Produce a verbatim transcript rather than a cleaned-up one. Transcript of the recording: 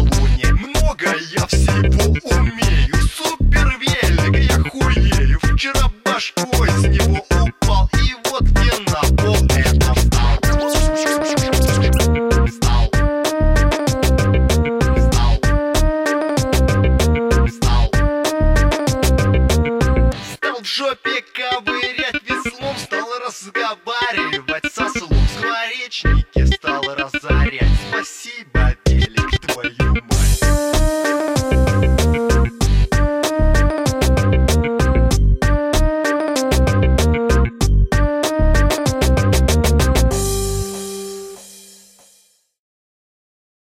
луне. Много я всего умею. Супер велик, я хуею. Вчера башкой с него упал, и вот где на пол это встал. Встал. Встал. Стал в жопе ковырять веслом, стал разговаривать со слом.